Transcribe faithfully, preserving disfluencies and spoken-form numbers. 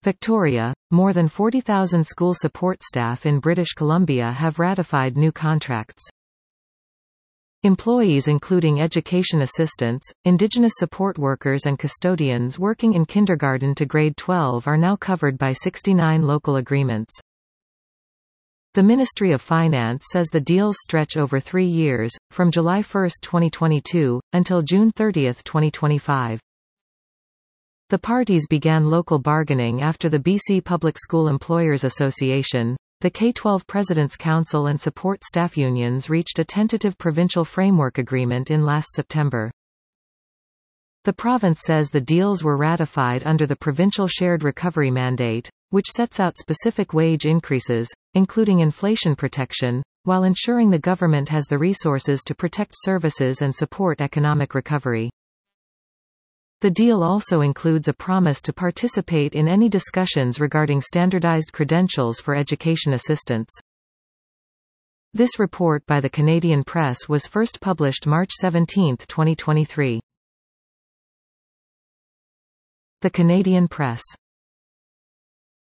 Victoria, more than forty thousand school support staff in British Columbia have ratified new contracts. Employees including education assistants, Indigenous support workers and custodians working in kindergarten to grade twelve are now covered by sixty-nine local agreements. The Ministry of Finance says the deals stretch over three years, from July first twenty twenty-two, until June thirtieth twenty twenty-five. The parties began local bargaining after the B C Public School Employers Association, the K twelve President's Council and support staff unions reached a tentative provincial framework agreement in last September. The province says the deals were ratified under the Provincial Shared Recovery Mandate, which sets out specific wage increases, including inflation protection, while ensuring the government has the resources to protect services and support economic recovery. The deal also includes a promise to participate in any discussions regarding standardized credentials for education assistants. This report by the Canadian Press was first published March seventeenth twenty twenty-three. The Canadian Press.